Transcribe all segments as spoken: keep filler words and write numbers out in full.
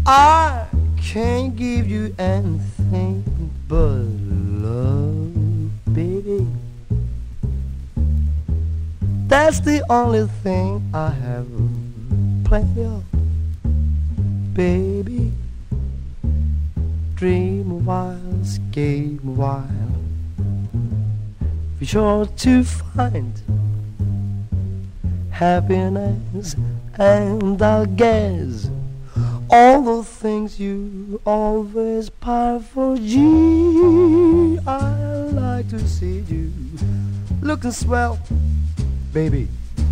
I can't give you anything but love, baby. That's the only thing I have plenty of, baby. Dream a while, skate a while, be sure to find happiness, and I guess all the things you always pine for. Gee, I like to see you looking swell, baby.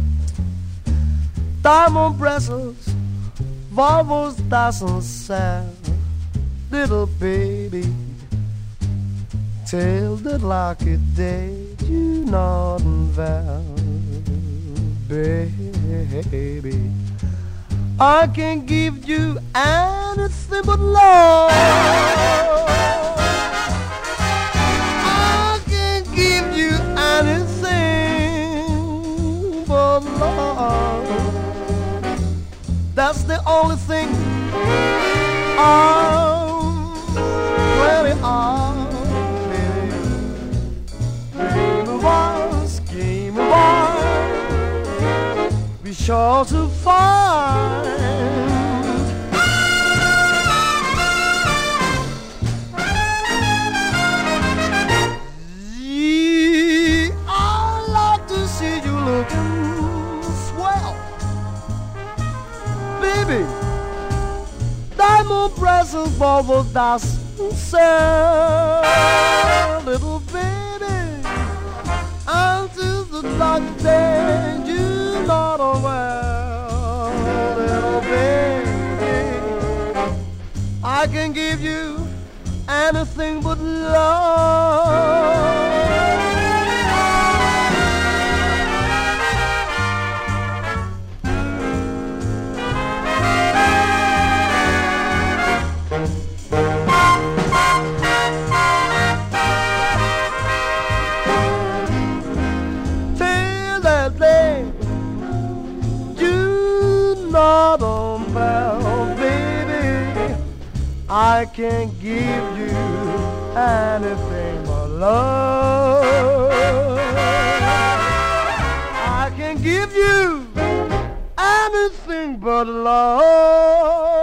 Diamond bracelets, Volvos doesn't sell, little baby. Till the lucky day you not well, baby. I can give you anything but love. I can give you anything but love. That's the only thing I'm really on, baby. Dream a while, scheme a while, be sure to find yeah, I like to see you looking swell, baby. Diamond bracelets, Volvo doesn't sell, little baby. Until the dark day you not aware, little baby. I can give you anything but love. Till that day you not on bell, baby. I can give you anything but love. I can give you anything but love.